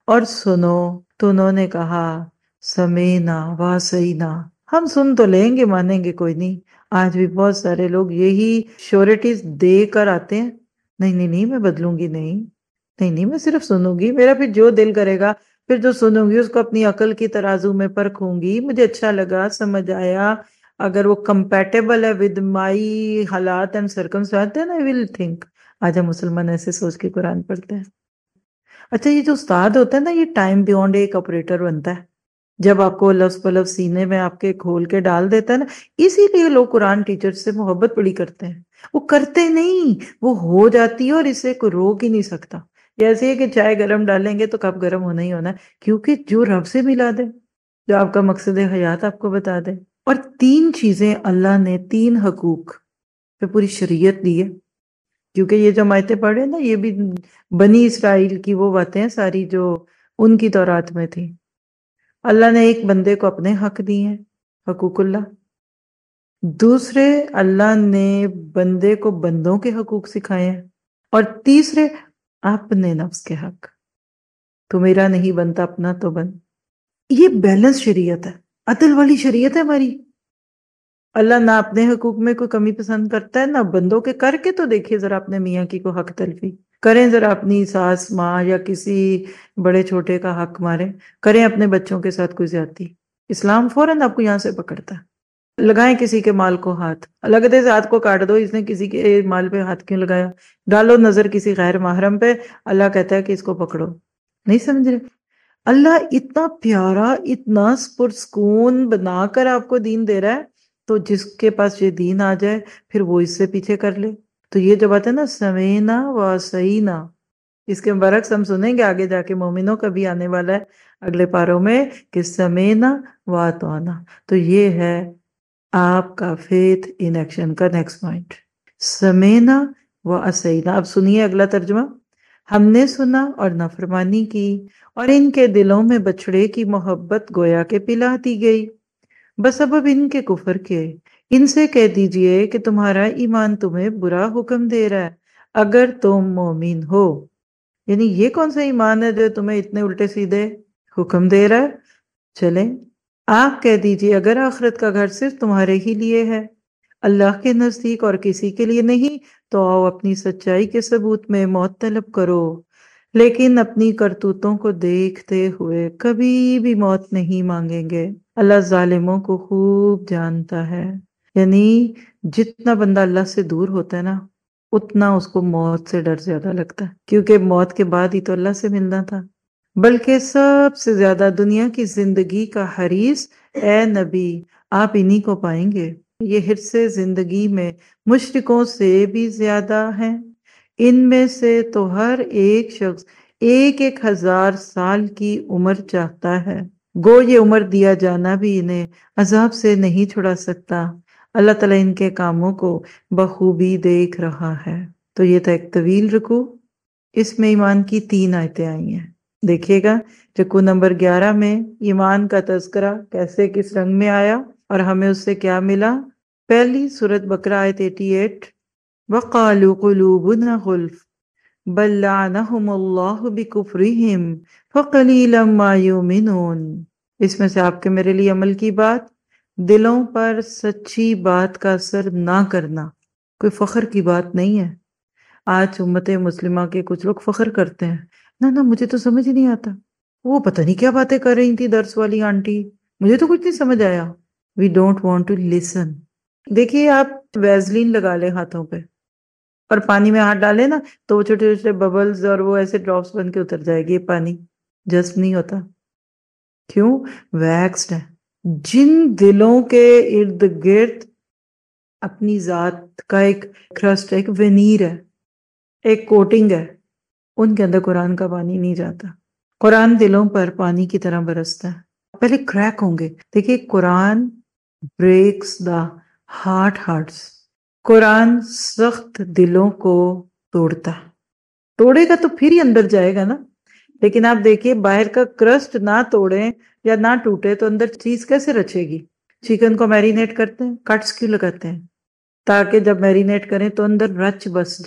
[SPEAKER 1] اور سنو، تو انہوں نے کہا سمینا واسینا، ہم سن تو لیں گے، مانیں گے کوئی نہیں۔ آج بھی بہت سارے لوگ یہی شیورٹیز دے کر آتے ہیں، نہیں نہیں نہیں میں بدلوں گی، نہیں نہیں نہیں میں صرف سنوں گی، میرا پھر جو دل کرے گا، پھر جو سنوں گی اس کو اپنی عقل کی ترازو میں پرکھوں گی، مجھے اچھا لگا، سمجھ آیا، اگر وہ کمپیٹیبل ہے ود مائی حالات and circumstances then I will think. آج ہم مسلمان ایسے سوچ کے قرآن پڑھتے ہیں۔ اچھا یہ جو استاد ہوتا ہے نا، یہ ٹائم بیونڈ ایک آپریٹر بنتا ہے، جب آپ کو لفظ پلف سینے میں آپ کے کھول کے ڈال دیتا ہے نا، اسی لیے لوگ قرآن ٹیچر سے محبت بڑی کرتے ہیں، وہ کرتے نہیں، وہ ہو جاتی ہے اور اسے کوئی روک ہی نہیں سکتا۔ جیسے ہے کہ چائے گرم ڈالیں گے تو کپ گرم ہونا ہی ہونا ہے، کیونکہ جو رب سے ملا دے، جو آپ کا مقصد حیات آپ کو بتا دے۔ اور تین چیزیں اللہ نے، تین حقوق پہ پوری شریعت دی ہے، کیونکہ یہ جو ہم آیتیں پڑھ رہے ہیں نا، یہ بھی بنی اسرائیل کی وہ باتیں ہیں ساری جو ان کی تورات میں تھی۔ اللہ نے ایک بندے کو اپنے حق دیے ہیں، حقوق اللہ، دوسرے اللہ نے بندے کو بندوں کے حقوق سکھائے ہیں، اور تیسرے اپنے نفس کے حق، تو میرا نہیں بنتا اپنا تو بن۔ یہ بیلنس شریعت ہے، عدل والی شریعت ہے ہماری۔ اللہ نہ اپنے حقوق میں کوئی کمی پسند کرتا ہے، نہ بندوں کے، کر کے تو دیکھیے ذرا اپنے میاں کی کوئی حق تلفی کریں، ذرا اپنی ساس ماں یا کسی بڑے چھوٹے کا حق ماریں، کریں اپنے بچوں کے ساتھ کوئی زیادتی، اسلام فوراً آپ کو یہاں سے پکڑتا ہے۔ لگائیں کسی کے مال کو ہاتھ، لگتے سے ہاتھ کو کاٹ دو، اس نے کسی کے مال پہ ہاتھ کیوں لگایا، ڈالو نظر کسی غیر محرم پہ، اللہ کہتا ہے کہ اس کو پکڑو، نہیں سمجھ رہے؟ اللہ اتنا پیارا، اتنا پرسکون بنا کر آپ کو دین دے رہا ہے، تو جس کے پاس یہ دین آ جائے پھر وہ اس سے پیچھے کر لے۔ تو یہ جو بات ہے نا سمینا و سینا، اس کے برعکس ہم سنیں گے آگے جا کے مومنوں کا بھی آنے والا ہے اگلے پاروں میں کہ سمینا و اطعنا، تو یہ ہے آپ کا فیتھ ان ایکشن کا نیکسٹ پوائنٹ، سمینا و اسینا۔ اب سنیے اگلا ترجمہ، ہم نے سنا اور نافرمانی کی، اور ان کے دلوں میں بچڑے کی محبت گویا کہ پلا دی گئی بسبب ان کے کفر کے۔ ان سے کہہ دیجئے کہ تمہارا ایمان تمہیں برا حکم دے رہا ہے اگر تم مومن ہو، یعنی یہ کون سا ایمان ہے جو تمہیں اتنے الٹے سیدھے حکم دے رہا ہے؟ چلیں آپ کہہ دیجئے اگر آخرت کا گھر صرف تمہارے ہی لیے ہے، اللہ کے نزدیک اور کسی کے لیے نہیں، تو آؤ اپنی سچائی کے ثبوت میں موت طلب کرو، لیکن اپنی کرتوتوں کو دیکھتے ہوئے کبھی بھی موت نہیں مانگیں گے، اللہ ظالموں کو خوب جانتا ہے۔ یعنی جتنا بندہ اللہ سے دور ہوتا ہے نا، اتنا اس کو موت سے ڈر زیادہ لگتا ہے، کیونکہ موت کے بعد ہی تو اللہ سے ملنا تھا۔ بلکہ سب سے زیادہ دنیا کی زندگی کا حریص اے نبی آپ انہی کو پائیں گے، یہ حرص زندگی میں مشرکوں سے بھی زیادہ ہیں، ان میں سے تو ہر ایک شخص 1,000 سال کی عمر چاہتا ہے، گو یہ عمر دیا جانا بھی انہیں عذاب سے نہیں چھڑا سکتا، اللہ تعالیٰ ان کے کاموں کو بخوبی دیکھ رہا ہے۔ تو یہ تھا ایک طویل رکوع، اس میں ایمان کی 3 آیتیں آئی ہیں، دیکھیے گا رکوع نمبر 11 میں ایمان کا تذکرہ کیسے کس رنگ میں آیا اور ہمیں اس سے کیا ملا۔ پہلی سورۃ بقرہ آیت 88، وَقَالُوا قُلُوبُنَا غُلْفٌ بَل لَّعَنَهُمُ اللَّهُ بِكُفْرِهِمْ فَقَلِيلًا مَا يُؤْمِنُونَ۔ اس میں سے آپ کے میرے لیے عمل کی بات، دلوں پر سچی بات کا اثر نہ کرنا، کوئی فخر کی بات نہیں ہے۔ آج امت مسلمہ کے کچھ لوگ فخر کرتے ہیں، نہ مجھے تو سمجھ ہی نہیں آتا، وہ پتہ نہیں کیا باتیں کر رہی تھی درس والی آنٹی، مجھے تو کچھ نہیں سمجھ آیا۔ We don't want to listen. دیکھیے آپ ویزلین لگا لیں ہاتھوں پہ اور پانی میں ہاتھ ڈالیں نا، تو وہ چھوٹے چھوٹے ببلز اور وہ ایسے ڈراپس بن کے اتر جائے گی، یہ پانی جذب نہیں ہوتا، کیوں؟ ویکسڈ ہے۔ جن دلوں کے ارد گرد اپنی ذات کا ایک کرسٹ، ایک ونیر ہے، ایک کوٹنگ ہے، ان کے اندر قرآن کا پانی نہیں جاتا۔ قرآن دلوں پر پانی کی طرح برستا ہے، پہلے کریک ہوں گے۔ دیکھیے قرآن بریکس دا ہارٹس، قرآن سخت دلوں کو توڑتا ہے، توڑے گا تو پھر ہی اندر جائے گا نا۔ لیکن آپ دیکھیے باہر کا کرسٹ نہ توڑیں یا نہ ٹوٹے تو اندر چیز کیسے رچے گی؟ چکن کو میرینیٹ کرتے ہیں، کٹس کیوں لگاتے ہیں؟ تاکہ جب میرینیٹ کریں تو اندر رچ بس جائے۔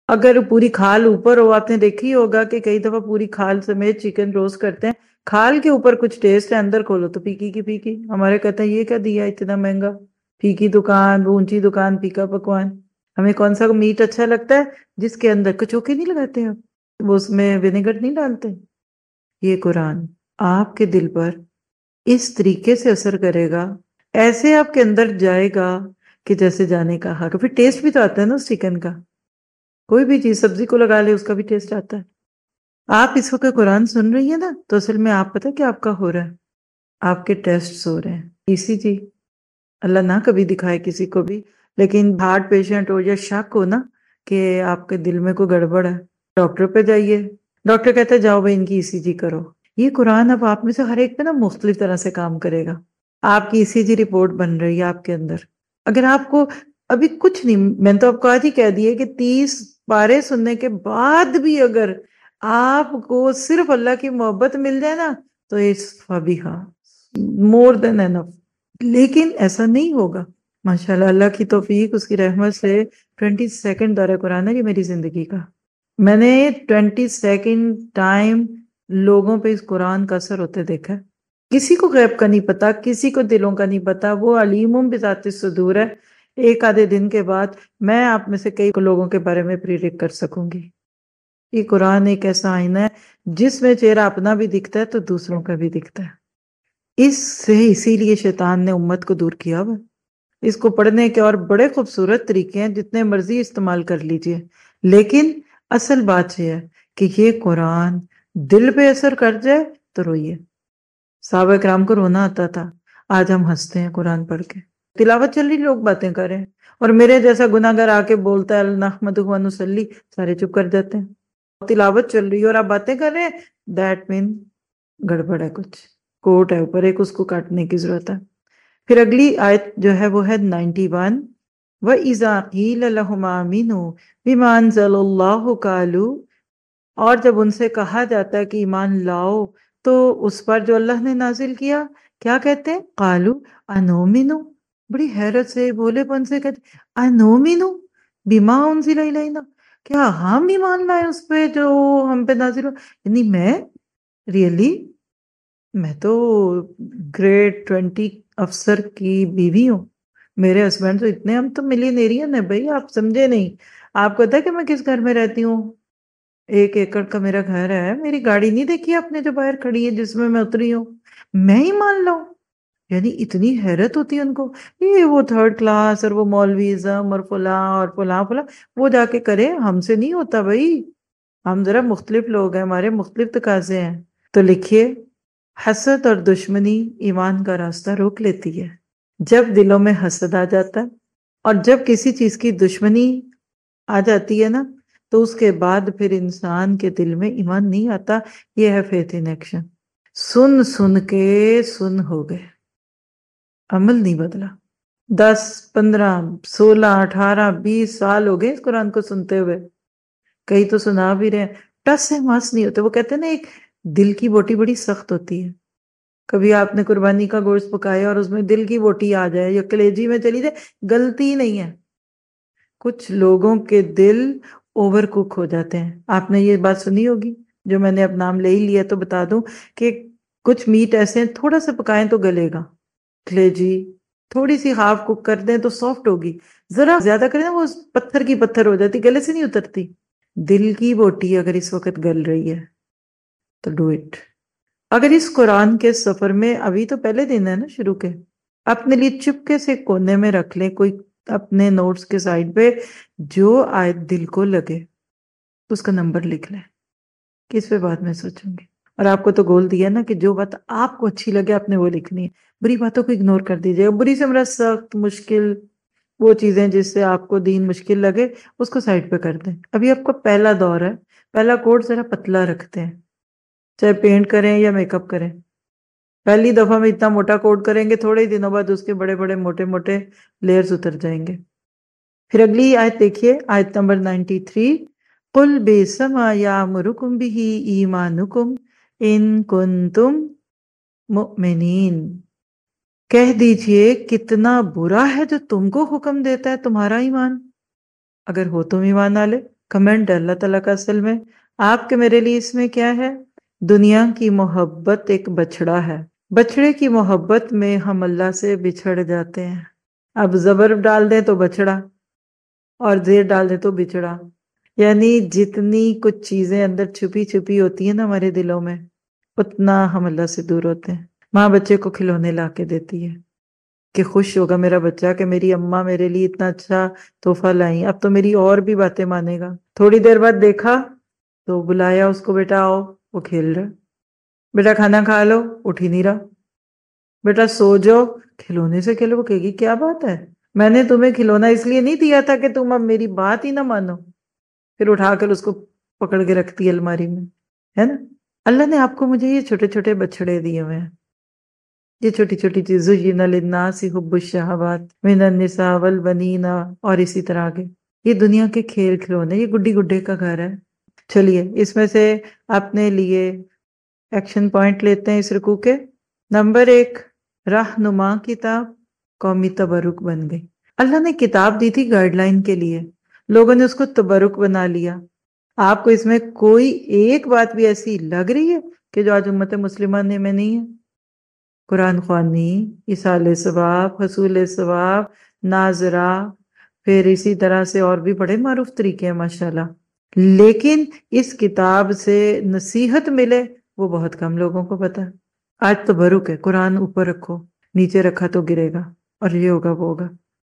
[SPEAKER 1] اگر پوری کھال اوپر ہو، آپ نے دیکھی ہوگا کہ کئی دفعہ پوری کھال سمیت چکن روسٹ کرتے ہیں، کھال کے اوپر کچھ ٹیسٹ ہے، اندر کھولو تو پھیکی کی پھیکی. ہمارے کہتے ہیں یہ کیا دیا اتنا مہنگا، پھیکی دکان، اونچی دکان، پھیکا پکوان. ہمیں کون سا میٹ اچھا لگتا ہے جس کے اندر کچوکے نہیں لگاتے آپ، وہ اس میں ونیگر نہیں ڈالتے. یہ قرآن آپ کے دل پر اس طریقے سے اثر کرے گا، ایسے آپ کے اندر جائے گا کہ جیسے جانے کا حق. پھر ٹیسٹ بھی تو آتا ہے نا اس چکن کا، کوئی بھی چیز سبزی کو لگا لے اس کا بھی ٹیسٹ آتا ہے. آپ اس وقت قرآن سن رہی ہیں نا، تو اصل میں آپ پتہ کہ آپ کا ہو رہا ہے، آپ کے ٹیسٹ ہو رہے ہیں. اسی جی اللہ نہ کبھی دکھائے کسی کو بھی، لیکن ہارٹ پیشنٹ ہو یا شک ہو نا کہ آپ کے دل میں کوئی گڑبڑ ہے، ڈاکٹر پہ جائیے. ڈاکٹر کہتا ہے جاؤ بھائی ان کی ای سی جی کرو. یہ قرآن اب آپ میں سے ہر ایک پہ نا مختلف طرح سے کام کرے گا. آپ کی ای سی جی رپورٹ بن رہی ہے آپ کے اندر. اگر آپ کو ابھی کچھ نہیں، میں نے تو آپ کو آج ہی کہہ دیے کہ 30 پارے سننے کے بعد بھی اگر آپ کو صرف اللہ کی محبت مل جائے نا تو اس فبیہا مور دین انف. لیکن ایسا نہیں ہوگا. ماشاءاللہ اللہ کی توفیق، اس کی رحمت سے 22 دورہ قرآن ہے یہ میری زندگی کا. میں نے 22 ٹائم لوگوں پہ اس قرآن کا اثر ہوتے دیکھا. کسی کو غیب کا نہیں پتا، کسی کو دلوں کا نہیں پتا، وہ علیم بذات الصدور ہے. ایک آدھے دن کے بعد میں آپ میں سے کئی لوگوں کے بارے میں پریڈکٹ کر سکوں گی. یہ قرآن ایک ایسا آئینہ ہے جس میں چہرہ اپنا بھی دکھتا ہے تو دوسروں کا بھی دکھتا ہے. اسی لیے شیطان نے امت کو دور کیا ہوا. اس کو پڑھنے کے اور بڑے خوبصورت طریقے ہیں، جتنے مرضی استعمال کر لیجئے، لیکن اصل بات یہ ہے کہ یہ قرآن دل پہ اثر کر جائے تو روئیے. صحابہ کرام کو رونا آتا تھا، آج ہم ہنستے ہیں قرآن پڑھ کے. تلاوت چل رہی، لوگ باتیں کر رہے ہیں، اور میرے جیسا گناہ گار آ کے بولتا ہے النحمدہ و نصلی، سارے چپ کر جاتے ہیں. تلاوت چل رہی ہے اور آپ باتیں کر رہے ہیں، دیٹ مین گڑبڑ ہے، کچھ کوٹ ہے اوپر ایک، اس کو کاٹنے کی ضرورت ہے. پھر اگلی آیت جو ہے وہ ہے 91. وَإِذَا قِيلَ لَهُمْ آمِنُوا بِمَا أَنزَلَ اللَّهُ قَالُوا، اور جب ان سے کہا جاتا ہے کہ ایمان لاؤ تو اس پر جو اللہ نے نازل کیا، کیا کہتے ہیں؟ قَالُوا أَنُؤْمِنُ، بڑی حیرت سے، بولے پن سے کہتے ہیں أَنُؤْمِنُ بِمَا أُنزِلَ إِلَيْنَا، کیا ہم ایمان لائیں اس پہ جو ہم پہ نازل ہو؟ یعنی میں تو گریڈ 20 افسر کی بیوی ہوں، میرے ہسبینڈ تو اتنے، ہم تو ملینیرین ہیں بھائی، آپ سمجھے نہیں. آپ کو پتا ہے کہ میں کس گھر میں رہتی ہوں؟ 1 ایکڑ کا میرا گھر ہے، میری گاڑی نہیں دیکھی آپ نے جو باہر کھڑی ہے جس میں اتری ہوں، میں ہی مان لوں. یعنی اتنی حیرت ہوتی ہے ان کو، یہ وہ 3rd کلاس اور وہ مولویزم اور فلاں اور فلاں فلاں وہ جا کے کرے، ہم سے نہیں ہوتا بھائی. ہم ذرا مختلف لوگ ہیں، ہمارے مختلف تقاضے ہیں. تو لکھیے، حسد اور دشمنی ایمان کا راستہ روک لیتی ہے. جب دلوں میں حسد آ جاتا ہے اور جب کسی چیز کی دشمنی آ جاتی ہے نا، تو اس کے بعد پھر انسان کے دل میں ایمان نہیں آتا. یہ ہے فیتھ ان ایکشن. سن سن کے سن ہو گئے، عمل نہیں بدلا. 10 15 16 18 20 سال ہو گئے اس قرآن کو سنتے ہوئے. کئی تو سنا بھی رہے ہیں، ٹس سے مس نہیں ہوتے. وہ کہتے ہیں نا ایک دل کی بوٹی بڑی سخت ہوتی ہے. کبھی آپ نے قربانی کا گوشت پکایا اور اس میں دل کی بوٹی آ جائے یا کلیجی میں چلی جائے، غلطی نہیں ہے. کچھ لوگوں کے دل اوور کک ہو جاتے ہیں. آپ نے یہ بات سنی ہوگی، جو میں نے اب نام لے ہی لیا تو بتا دوں کہ کچھ میٹ ایسے ہیں تھوڑا سا پکائیں تو گلے گا، کلیجی تھوڑی سی ہاف کک کر دیں تو سافٹ ہوگی، ذرا زیادہ کریں وہ پتھر کی پتھر ہو جاتی، گلے سے نہیں اترتی. دل کی بوٹی اگر اس وقت گل رہی ہے تو ڈو اٹ. اگر اس قرآن کے سفر میں، ابھی تو پہلے دن ہے نا شروع کے، اپنے لیے چپکے سے کونے میں رکھ لیں کوئی اپنے نوٹس کے سائڈ پہ، جو آیت دل کو لگے تو اس کا نمبر لکھ لیں کہ اس پہ بعد میں سوچوں گی. اور آپ کو تو گول دیا نا کہ جو بات آپ کو اچھی لگے آپ نے وہ لکھنی ہے. بری باتوں کو اگنور کر دیجیے. بری سے مراد سخت، مشکل، وہ چیزیں جس سے آپ کو دین مشکل لگے اس کو سائڈ پہ کر دیں. ابھی آپ کا پہلا دور ہے، پہلا کوٹ ذرا پتلا رکھتے ہیں، چاہے پینٹ کریں یا میک اپ کریں. پہلی دفعہ میں اتنا موٹا کوٹ کریں گے، تھوڑے ہی دنوں بعد اس کے بڑے بڑے موٹے موٹے لیئرز اتر جائیں گے. پھر اگلی آیت دیکھیے، آیت نمبر 93. قُلْ بِئْسَ مَا يَأْمُرُكُمْ بِهِ إِيمَانُكُمْ إِن كُنتُم مُؤْمِنِينَ. کہہ دیجئے کتنا برا ہے جو تم کو حکم دیتا ہے تمہارا ایمان، اگر ہو تم ایمان والے. کمنٹ ہے اللہ تعالیٰ کا اصل میں آپ کے میرے لیے اس میں کیا ہے؟ دنیا کی محبت ایک بچڑا ہے، بچڑے کی محبت میں ہم اللہ سے بچھڑ جاتے ہیں۔ اب زبر ڈال دیں تو بچڑا، اور زیر ڈال دیں تو بچڑا، یعنی جتنی کچھ چیزیں اندر چھپی چھپی ہوتی ہیں نا ہمارے دلوں میں، اتنا ہم اللہ سے دور ہوتے ہیں۔ ماں بچے کو کھلونے لا کے دیتی ہے کہ خوش ہوگا میرا بچہ کہ میری اماں میرے لیے اتنا اچھا تحفہ لائی، اب تو میری اور بھی باتیں مانے گا۔ تھوڑی دیر بعد دیکھا تو بلایا اس کو، بیٹا آؤ، وہ کھیل رہا، بیٹا کھانا کھا لو، اٹھ ہی نہیں رہا، بیٹا سو جاؤ، کھلونے سے کھیلو، وہ کہے گی کیا بات ہے، میں نے تمہیں کھلونا اس لیے نہیں دیا تھا کہ تم اب میری بات ہی نہ مانو، پھر اٹھا کر اس کو پکڑ کے رکھتی ہے الماری میں، ہے نا؟ اللہ نے آپ کو مجھے یہ چھوٹے چھوٹے بچڑے دیے ہوئے ہیں، یہ چھوٹی چھوٹی چیز، زُيِّنَ لِلنَّاسِ حُبُّ الشَّهَوَاتِ مِنَ النِّسَاءِ وَالْبَنِينَ، اور اسی طرح کے یہ دنیا کے کھیل کھلونے، یہ گڈی گڈے کا گھر ہے۔ چلیے اس میں سے اپنے لیے ایکشن پوائنٹ لیتے ہیں اس رکوع کے۔ نمبر 1، رہنما کتاب قومی تبرک بن گئی۔ اللہ نے کتاب دی تھی گائیڈ لائن کے لیے، لوگوں نے اس کو تبرک بنا لیا۔ آپ کو اس میں کوئی ایک بات بھی ایسی لگ رہی ہے کہ جو آج امت مسلمہ میں نہیں ہے؟ قرآن خوانی، ایصال ثواب، حصول ثواب، ناظرہ، پھر اسی طرح سے اور بھی بڑے معروف طریقے ہیں ماشاءاللہ، لیکن اس کتاب سے نصیحت ملے وہ بہت کم لوگوں کو پتا ہے۔ آج تبرک ہے، قرآن اوپر رکھو، نیچے رکھا تو گرے گا، اور یہ ہوگا وہ ہوگا۔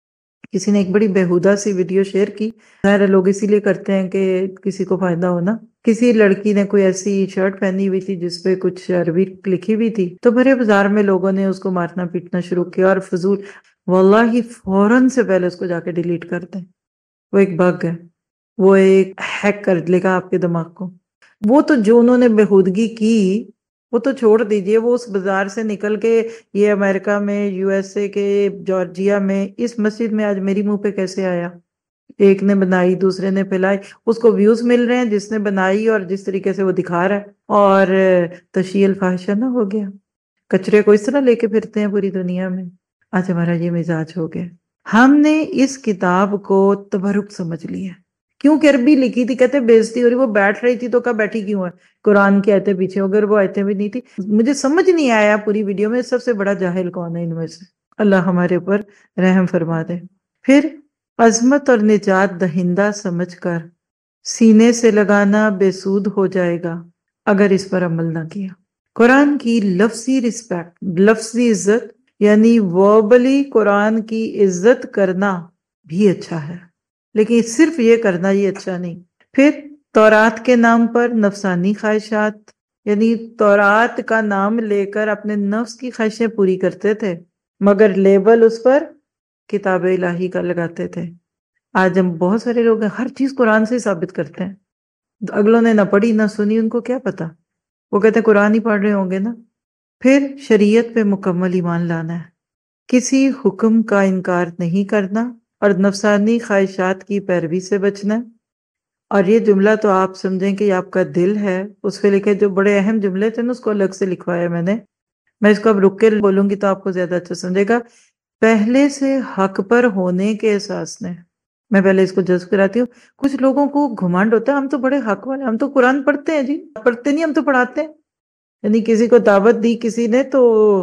[SPEAKER 1] کسی نے ایک بڑی بےہودہ سی ویڈیو شیئر کی، ظاہر لوگ اسی لیے کرتے ہیں کہ کسی کو فائدہ ہونا۔ کسی لڑکی نے کوئی ایسی شرٹ پہنی ہوئی تھی جس پہ کچھ عربی لکھی ہوئی تھی، تو بھرے بازار میں لوگوں نے اس کو مارنا پیٹنا شروع کیا، اور فضول، واللہ فوراً سے پہلے اس کو جا کے ڈیلیٹ کر دیں، وہ ایک بگ ہے، وہ ایک ہیک کر لے گا آپ کے دماغ کو۔ وہ تو جو انہوں نے بےہودگی کی وہ تو چھوڑ دیجئے، وہ اس بازار سے نکل کے یہ امریکہ میں، یو ایس اے کے جارجیا میں، اس مسجد میں آج میری منہ پہ کیسے آیا؟ ایک نے بنائی، دوسرے نے پھیلائی، اس کو ویوز مل رہے ہیں جس نے بنائی اور جس طریقے سے وہ دکھا رہا ہے، اور تشیع الفاحشہ نہ ہو گیا۔ کچرے کو اس طرح لے کے پھرتے ہیں پوری دنیا میں۔ آج ہمارا یہ مزاج ہو گیا، ہم نے اس کتاب کو تبرک سمجھ لیا۔ کیونکہ عربی لکھی تھی، کہتے بےزتی ہو رہی، وہ بیٹھ رہی تھی تو کہا بیٹھی کیوں ہے، قرآن کی آیتیں پیچھے، اگر وہ آیتیں بھی نہیں تھی۔ مجھے سمجھ نہیں آیا پوری ویڈیو میں سب سے بڑا جاہل کون ہے ان میں سے، اللہ ہمارے اوپر رحم فرما دے۔ پھر عظمت اور نجات دہندہ سمجھ کر سینے سے لگانا بے سود ہو جائے گا اگر اس پر عمل نہ کیا۔ قرآن کی لفظی رسپیکٹ، لفظی عزت، یعنی وربلی قرآن کی عزت کرنا بھی اچھا ہے، لیکن صرف یہ کرنا یہ اچھا نہیں۔ پھر تورات کے نام پر نفسانی خواہشات، یعنی تورات کا نام لے کر اپنے نفس کی خواہشیں پوری کرتے تھے، مگر لیبل اس پر کتاب الہی کا لگاتے تھے۔ آج ہم بہت سارے لوگ ہیں ہر چیز قرآن سے ثابت کرتے ہیں، اگلوں نے نہ پڑھی نہ سنی، ان کو کیا پتا، وہ کہتے ہیں قرآن ہی پڑھ رہے ہوں گے نا۔ پھر شریعت پہ مکمل ایمان لانا ہے، کسی حکم کا انکار نہیں کرنا، اور نفسانی خواہشات کی پیروی سے بچنا ہے۔ اور یہ جملہ تو آپ سمجھیں کہ یہ آپ کا دل ہے، اس پہ لکھے جو بڑے اہم جملے تھے نا اس کو الگ سے لکھوایا میں اس کو اب رک کے بولوں گی تو آپ کو زیادہ اچھا سمجھے گا۔ پہلے سے حق پر ہونے کے احساس نے، میں پہلے اس کو جذب کراتی ہوں۔ کچھ لوگوں کو گھمنڈ ہوتا ہے ہم تو بڑے حق والے، ہم تو قرآن پڑھتے ہیں، جی پڑھتے نہیں، ہم تو پڑھاتے ہیں۔ یعنی کسی کو دعوت دی کسی نے تو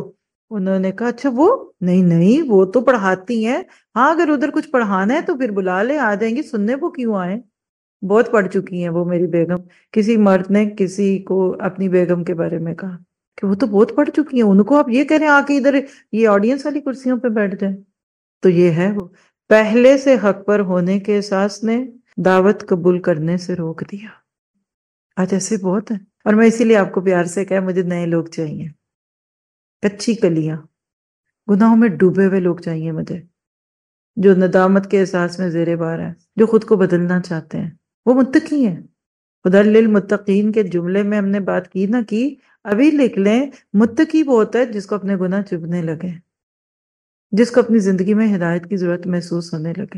[SPEAKER 1] انہوں نے کہا اچھا وہ نہیں وہ تو پڑھاتی ہیں، ہاں اگر ادھر کچھ پڑھانا ہے تو پھر بلا لیں، آ جائیں گی سننے، وہ کیوں آئیں، بہت پڑھ چکی ہیں وہ میری بیگم۔ کسی مرد نے کسی کو اپنی بیگم کے بارے میں کہا کہ وہ تو بہت پڑھ چکی ہیں، ان کو آپ یہ کہہ رہے ہیں آ کے ادھر یہ آڈینس والی کرسیوں پہ بیٹھ جائیں۔ تو یہ ہے وہ پہلے سے حق پر ہونے کے احساس نے دعوت قبول کرنے سے روک دیا۔ آج ایسے بہت ہیں، اور میں اسی لیے آپ کو پیار سے کہا مجھے نئے لوگ چاہیے، کچی کلیاں، گناہوں میں ڈوبے ہوئے لوگ چاہیے مجھے، جو ندامت کے احساس میں زیر بار ہیں، جو خود کو بدلنا چاہتے ہیں، وہ متقی ہیں۔ ہدی للمتقین کے جملے میں ہم نے بات کی نہ کی، ابھی لکھ لیں، متقی وہ ہوتا ہے جس کو اپنے گناہ چبھنے لگے، جس کو اپنی زندگی میں ہدایت کی ضرورت محسوس ہونے لگے،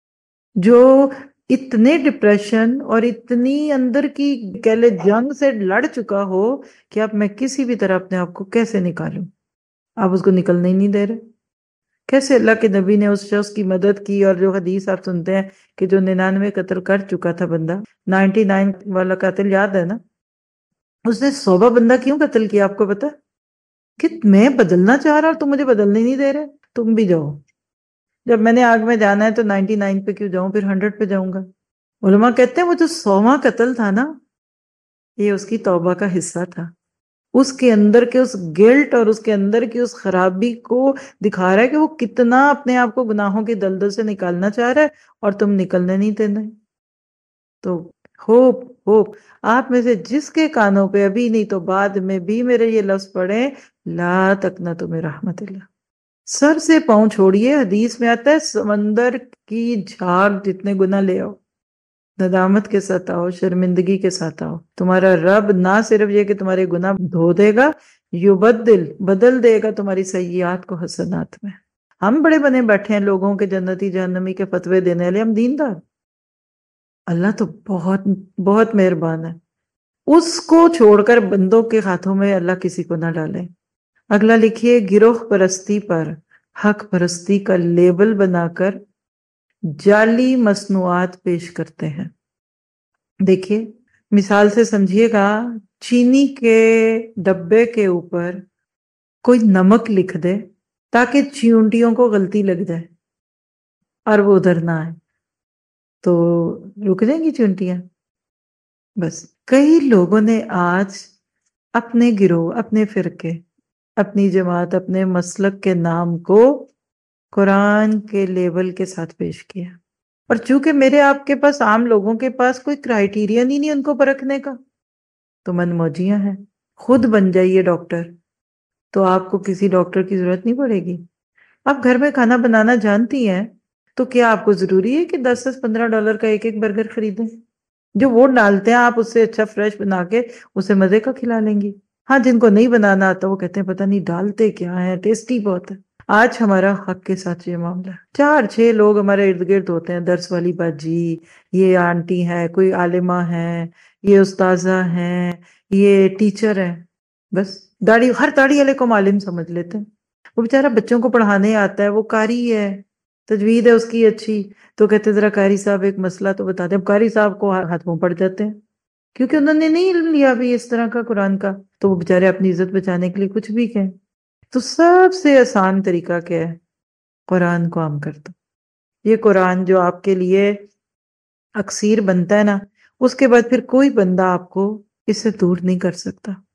[SPEAKER 1] جو اتنے ڈپریشن اور اتنی اندر کی کہہ لے جنگ سے لڑ چکا ہو کہ اب میں کسی بھی طرح اپنے آپ کو کیسے نکالوں، آپ اس کو نکلنے ہی نہیں دے رہے، کیسے اللہ کے نبی نے اس شخص کی مدد کی، اور جو حدیث آپ سنتے ہیں کہ جو 99 قتل کر چکا تھا بندہ، 99 والا قاتل یاد ہے نا، اس نے 100 بندہ کیوں قتل کیا آپ کو پتا؟ کہ میں بدلنا چاہ رہا اور تم مجھے بدلنے نہیں دے رہے، تم بھی جاؤ، جب میں نے آگ میں جانا ہے تو 99 پہ کیوں جاؤں، پھر 100 پہ جاؤں گا۔ علماء کہتے ہیں وہ جو 100واں قتل تھا نا، یہ اس کی توبہ کا حصہ تھا، اس کے اندر کے اس گلٹ اور اس کے اندر کی اس خرابی کو دکھا رہا ہے کہ وہ کتنا اپنے آپ کو گناہوں کی دلدل سے نکالنا چاہ رہا ہے اور تم نکلنے نہیں دینا۔ تو ہوپ ہوپ آپ میں سے جس کے کانوں پہ ابھی نہیں تو بعد میں بھی میرے یہ لفظ پڑھیں، لا تقنطوا من رحمت اللہ، سر سے پاؤں چھوڑیے۔ حدیث میں آتا ہے سمندر کی جھاگ جتنے گناہ لے آؤ، ندامت کے ساتھ آؤ، شرمندگی کے ساتھ آؤ، تمہارا رب نہ صرف یہ کہ تمہارے گناہ دھو دے گا، بدل دے گا تمہاری سیئات کو حسنات میں۔ ہم بڑے بنے بیٹھے ہیں لوگوں کے جنتی جہنمی کے فتوے دینے والے، ہم دیندار۔ اللہ تو بہت بہت مہربان ہے، اس کو چھوڑ کر بندوں کے ہاتھوں میں اللہ کسی کو نہ ڈالے۔ اگلا لکھیے، گروہ پرستی پر حق پرستی کا لیبل بنا کر جعلی مصنوعات پیش کرتے ہیں۔ دیکھیے مثال سے سمجھیے گا، چینی کے ڈبے کے اوپر کوئی نمک لکھ دے تاکہ چیونٹیوں کو غلطی لگ جائے اور وہ ادھر نہ آئے، تو رک جائیں گی چیونٹیاں؟ بس کئی لوگوں نے آج اپنے گروہ، اپنے فرقے، اپنی جماعت، اپنے مسلک کے نام کو قرآن کے لیبل کے ساتھ پیش کیا، اور چونکہ میرے آپ کے پاس، عام لوگوں کے پاس کوئی کرائیٹیرین ہی نہیں ان کو پرکھنے کا، تو من موجیاں ہیں۔ خود بن جائیے ڈاکٹر، تو آپ کو کسی ڈاکٹر کی ضرورت نہیں پڑے گی۔ آپ گھر میں کھانا بنانا جانتی ہیں، تو کیا آپ کو ضروری ہے کہ 10-15 ڈالر کا ایک برگر خریدیں؟ جو وہ ڈالتے ہیں آپ اس سے اچھا فریش بنا کے اسے مزے کا کھلا لیں گی۔ ہاں، جن کو نہیں بنانا آتا وہ کہتے ہیں پتہ نہیں ڈالتے کیا ہیں، ٹیسٹی بہت ہے۔ آج ہمارا حق کے ساتھ یہ معاملہ ہے، 4-6 لوگ ہمارے ارد گرد ہوتے ہیں، درس والی باجی، یہ آنٹی ہے، کوئی عالمہ ہے، یہ استاذہ ہیں، یہ ٹیچر ہے، بس داڑھی، ہر داڑھی والے کو معلم سمجھ لیتے ہیں۔ وہ بیچارہ بچوں کو پڑھانے آتا ہے، وہ قاری ہے، تجوید ہے اس کی اچھی، تو کہتے ذرا قاری صاحب ایک مسئلہ تو بتا دیں۔ اب قاری صاحب کو ہاتھ منہ پڑ جاتے ہیں کیونکہ انہوں نے نہیں علم لیا بھی اس طرح کا قرآن کا، تو وہ بیچارے اپنی عزت بچانے کے لیے کچھ بھی کہیں۔ تو سب سے آسان طریقہ کیا ہے؟ قرآن کو عام کر دو۔ یہ قرآن جو آپ کے لیے اکسیر بنتا ہے نا، اس کے بعد پھر کوئی بندہ آپ کو اس سے دور نہیں کر سکتا۔